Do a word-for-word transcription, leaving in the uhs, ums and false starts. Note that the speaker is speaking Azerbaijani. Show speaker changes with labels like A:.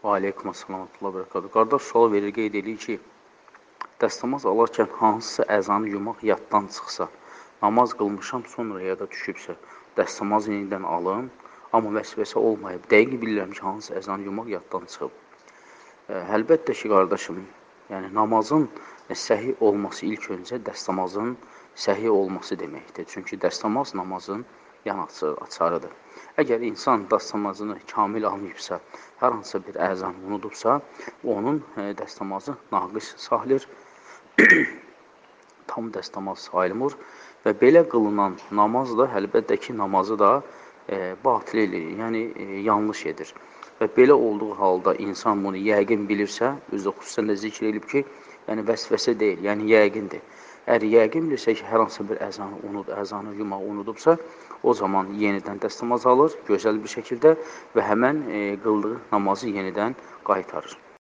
A: Və aleykum əssalam və rahmetullah və bərəkatuhu. Qardaş sual verir, qeyd edir ki, dəstəmaz alarkən hansısa əzanı yumaq yaddan çıxsa, namaz qılmışam, sonra yada düşübsə, dəstəmazı yenidən alın, amma vəsvəsə olmayıb. Dəqiq bilirəm ki, hansı əzanı yumaq yaddan çıxıb. Əlbəttə ki, qardaşım, yəni namazın səhi olması ilk öncə dəstəmazın səhi olması deməkdir. Çünki dəstəmaz namazın yan açarıdır. Əgər insan dəstəmazını kamil almayıbsa, hər hansısa bir əzanı unudubsa, onun dəstəmazı naqis sayılır, tam dəstəmaz sayılmır və belə qılınan namaz da, əlbəttə ki, namazı da e, batil edir, yəni e, yanlış edir. Və belə olduğu halda insan bunu yəqin bilirsə, özü də xüsusən də zikr edib ki, yəni vəsvəsə deyil, yəni yəqindir. Əgər yəqin bilirsə ki, hər hansı bir əzanı unud, əzanı yumaq unudubsa, o zaman yenidən dəstəmaz alır, gözəl bir şəkildə və həmən e, qıldığı namazı yenidən qaytarır.